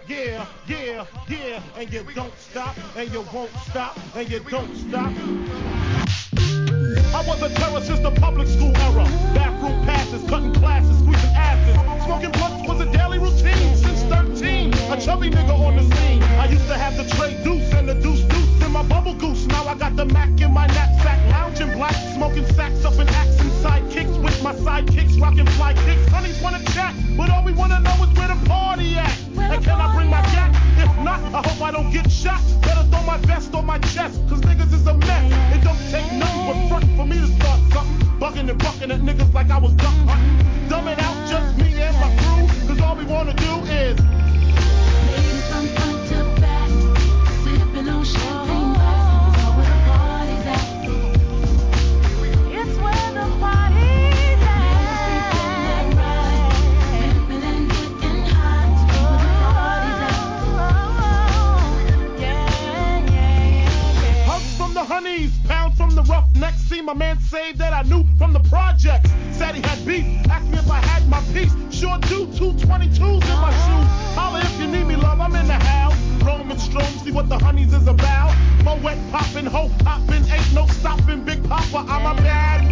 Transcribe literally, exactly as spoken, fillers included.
yeah, yeah, yeah, and you don't stop, and you won't stop, and you don't stop. I was a terror since the public school era. Bathroom passes, cutting classes, squeezing asses. Smoking blunts was a daily routine since thirteen. A chubby nigga on the scene. I used to have the tray deuce and the deuce deuce in my bubble goose. Now I got the Mac in my knapsack, lounging black, smoking sacks up in accent sidekicks with my sidekicks, rocking fly kicks. Honeys wanna chat, but all we wanna know is where the party at. And can I bring my gat? If not, I hope I don't get shot. Better throw my vest on my chest, cause niggas is a mess. It don't take nothing but front for me to start something. Bugging and bucking at niggas like I was duck hunting. Dumb it out, just me and my crew, cause all we wanna do is make it from front to back, sipping on champagne glasses. It's all where the party's at. It's where the party's at. Feeling right, pimping and getting hot. It's where the party's at. Yeah, yeah, yeah, yeah. hugs from the honeys, pounds from the roughnecks. See my man saved that I knew from the projects. Said he had beef, asked me if I had my piece. Sure do, two twenty-twos in my shoes. Holla if you need me, love, I'm in the house. Roman